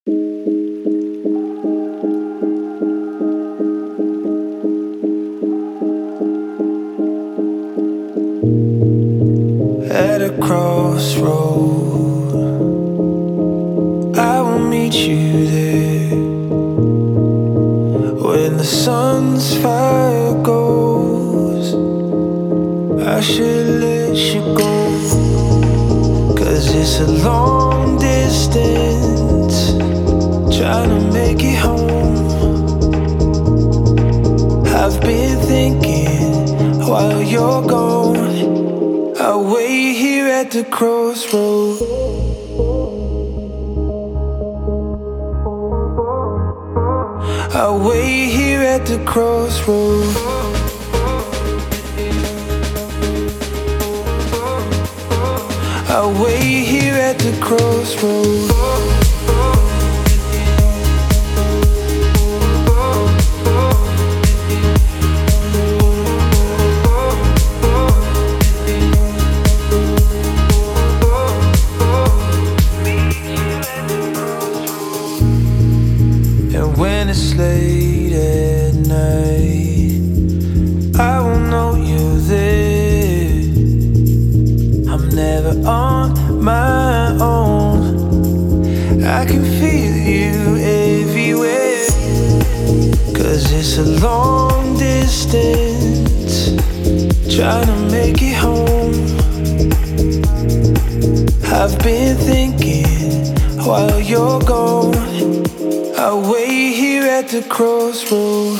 At a crossroad, I will meet you there. When the sun's fire goes, I should let you go. 'Cause it's a long distance, trying to make it home. I've been thinking while you're gone, I'll wait here at the crossroad. I'll wait here at the crossroad. I'll wait here at the crossroad. And when it's late at night, I will know you're there. I'm never on my own, I can feel you everywhere. 'Cause it's a long distance, trying to make it home. I've been thinking while you're gone, I'll wait here at the crossroad.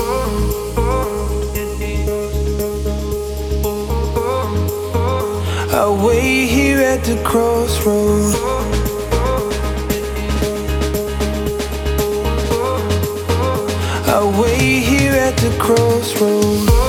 I'll wait here at the crossroad. I'll wait here at the crossroad.